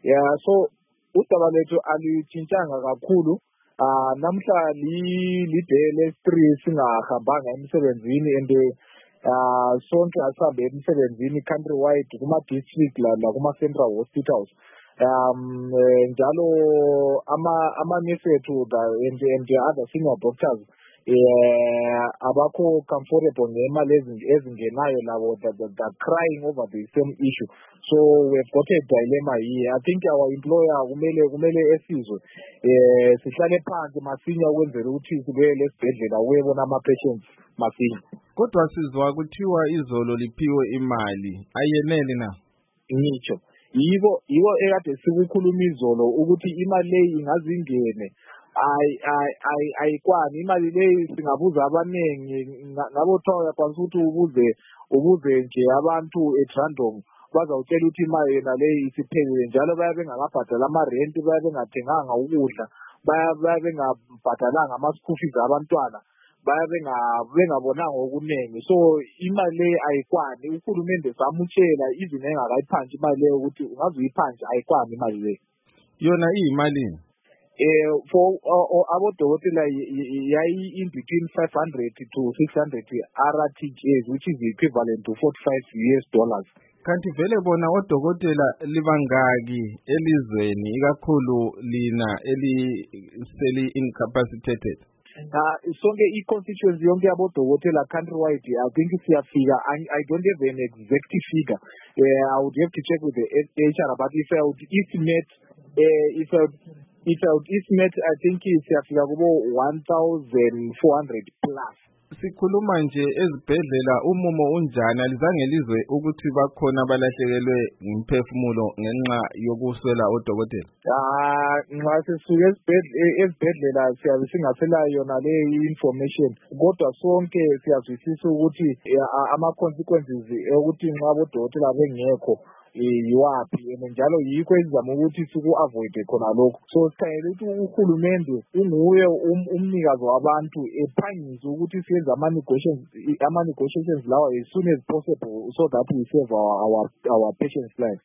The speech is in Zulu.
Yeah, so udaba lethu alitshintshanga kakhulu. Namhla liday lesi-3 singahambanga emsebenzini and sonke asihambe emsebenzini countrywide kuma-district la kuma-central hospitals. Njalo ama-nurse ethu and other senior doctors abakho comfortable ngemali ezingenayo labo, they're crying over the same issue. So we've got a dilemma here. I think our employer kumele esizwe sihlale phansi masinya ukwenzela ukuthi sibuyele esibhedlela uyebona ama-patients masinya. Kodwa sizwa kuthiwa izolo liphiwe imali ayenele na? Ngitsho yibo ekade sikukhuluma izolo ukuthi imali leyi ingazingene ayikwani imali leyi. Singabuza abanengi ngabo thoya kwanza ukuthi ubuze nje abantu at random bazawutshela ukuthi imali yena leyi isiphelile, njalo bayabe bengakabhadala ama-rent, bayabe bengathenganga ukudla, bayabe bengabhadalanga ama-school fees abantwana, bayabe bengabonanga okunengi. So imali leyi ayikwani. Uhulumende samutshela even engakayiphantshi imali leyo ukuthi ungaze uyiphantshi ayikwani imali leyi. Yona iyimalini? For abodokotela yayi in between 500 to 600 RTGs, which is equivalent to $45. Kanti vele bona odokotela libangaki elizweni ikakhulu lina eliseli incapacitated? Sonke i-constituency yonke yabodokotela countrywide, I think siyafika. I don't have an exact figure. I would have to check with the HR, but if I would estimate, I think siyafika kubo 1,400 plus. Sikhuluma nje ezibhedlela umumo unjani? Alizange lizwe ukuthi bakhona balahlekelwe ngimphefumulo ngenxa yokuswela odokotela? Nxa sisuke ezibhedlela siyabe singaselayo yona le information, kodwa sonke siyazwisisa ukuthi ama-consequences ukuthi nxa abodokotela bengekho yiwaphi, njalo yikho esizama ukuthi siku-avoide khona lokho. So sikhangele ukuthi uhulumende unguye umnikazi wabantu, ephangise ukuthi siyenze ama-negotiations lawa as soon as possible so that we save our patients' lives.